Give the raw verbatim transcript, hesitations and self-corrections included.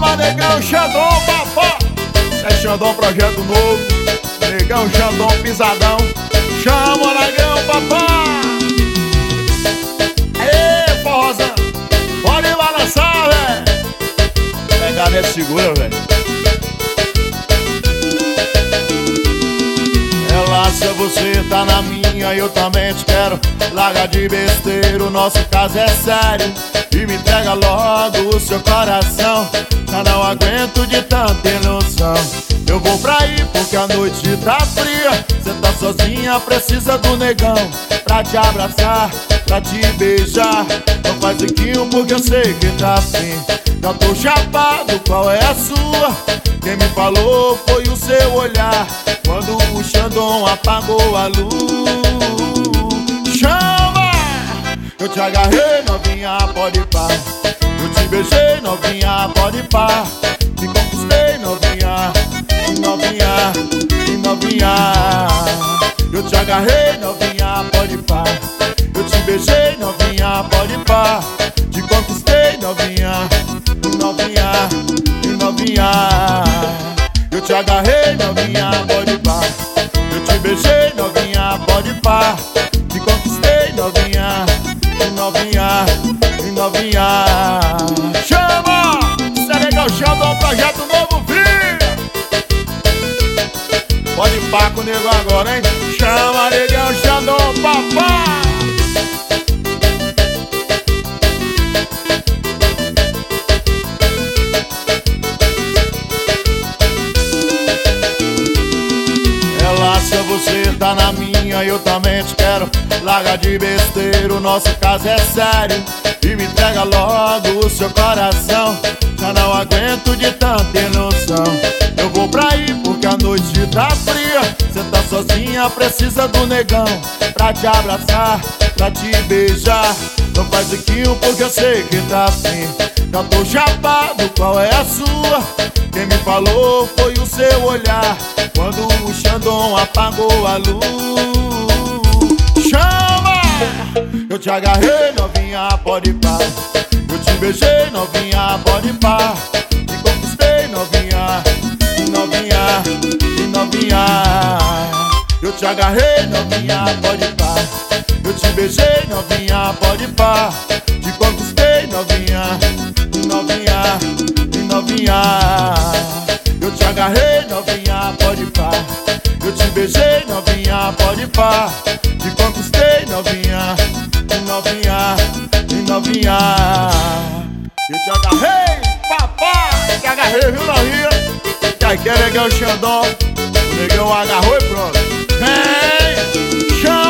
Chama Negão Xandão, papá. É Xandão Projeto Novo, Negão Xandão Pisadão. Chama Negão, papá. Aê, forrozão, pode balançar, velho. Pegar nesse segura, velho. Relaxa, você tá na minha, eu também te quero. Larga de besteira, o nosso caso é sério. E me entrega logo o seu coração. Já não aguento de tanta ilusão. Eu vou pra aí porque a noite tá fria. Cê tá sozinha, precisa do negão pra te abraçar, pra te beijar. Não faz biquinho porque eu sei que tá afim. Já tô chapado, qual é a sua? Quem me falou foi o seu olhar quando o Xandão apagou a luz. Chama! Eu te agarrei, novinha, pode pá. Eu te beijei, novinha, pode pá. Me conquistei, novinha, novinha, novinha. Eu te agarrei, novinha, pode pá. Eu te beijei, novinha, pode pá. Te conquistei, novinha, novinha, novinha. Eu te agarrei, novinha, pode pá. Eu te beijei, novinha, pode pá. Te conquistei, novinha, novinha, novinha. Chama! Isso é Negão Xandão, Projeto Novo, filho. Pode pá com o nego agora, hein? Chama Negão Xandão, papá. Relaxa, você tá na minha, eu também te quero. Larga de besteira, o nosso caso é sério. E me entrega logo o seu coração. Já não aguento de tanta ilusão. Eu vou pra aí porque a noite tá fria. Cê tá sozinha, precisa do negão pra te abraçar, pra te beijar. Não faz biquinho porque eu sei que tá afim. Já tô chapado, qual é a sua? Quem me falou foi o seu olhar quando o Xandão apagou a luz. Chama! Eu te agarrei, novinha, pode pá. Eu te beijei, novinha, pode pá. Te conquistei, novinha, novinha, novinha. Eu te agarrei, novinha, pode pá. Eu te beijei, novinha, pode pá. Te conquistei, novinha, novinha, novinha. Eu te agarrei, novinha, pode pá. Eu te beijei, novinha, pode pá. Te conquistei, novinha, novinha, novinha. Eu te agarrei, papá. Te agarrei, viu, novinha? Que aqui é Negão Xandão. O negão agarrou e pronto. Vem, chama.